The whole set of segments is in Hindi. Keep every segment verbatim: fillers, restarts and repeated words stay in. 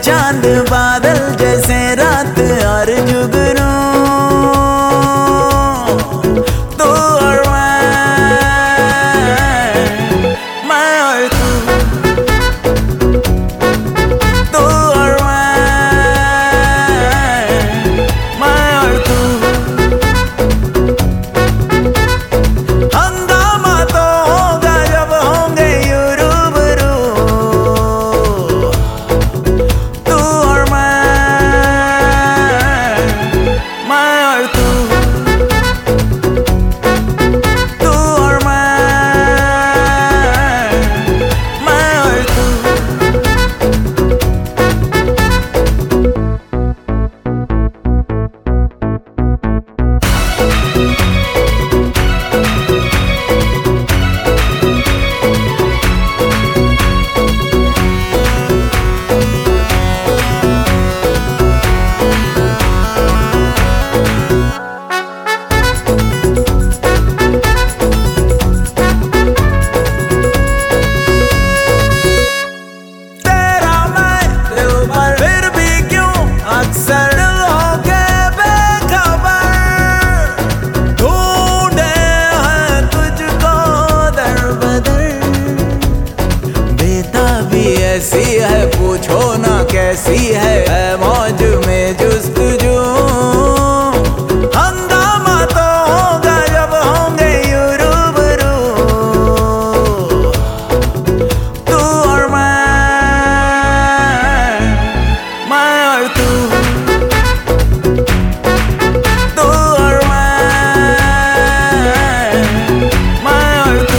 चांद बादल जैसे रात और जुगनू, तू और मैं, मैं और तू, तू और मैं, मैं और तू। हंगामा तो होगा जब होंगे यू रूबरू, तू और मैं, मैं और तू, तू और मैं, मैं और तू। अक्सर हो के बेखबर ढूंढे हैं तुझको दर बदर। बेताबी ऐसी है पूछो ना कैसी है, है मौज में जुस्तजू। हंगामा तो होगा जब होंगे यू रूबरू, तू और मैं, मैं और तू, तू और मैं, मैं और तू।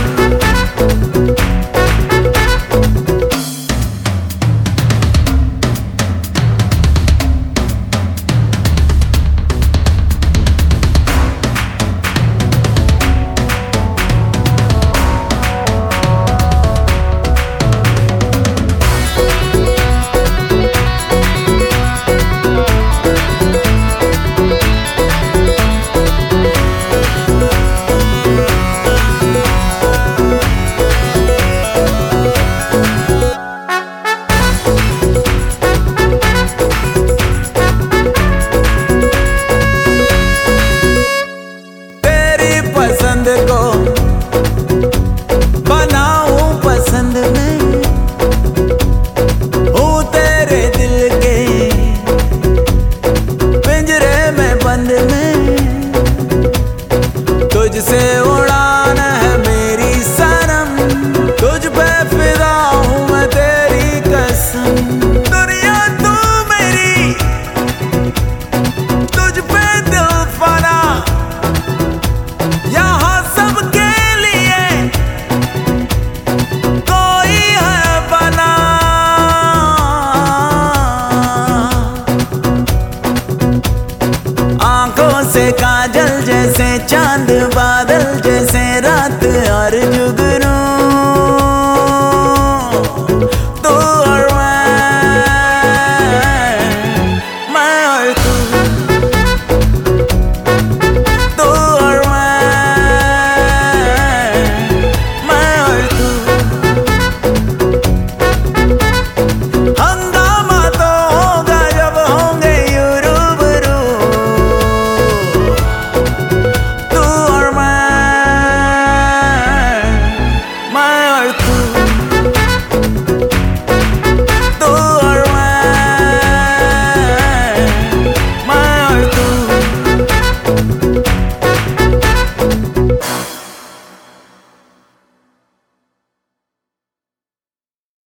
पसंद को बनाऊं पसंद में, हूँ तेरे दिल के पिंजरे में बंद में। तुझसे उड़ान है मेरी सनम, तुझ पे फिदा हूँ मैं तेरी कसम। दुनिया तू मेरी, तुझ पे दिल फना, यहाँ सबके लिए कोई है बना। आंखों से काजल जैसे चांद बादल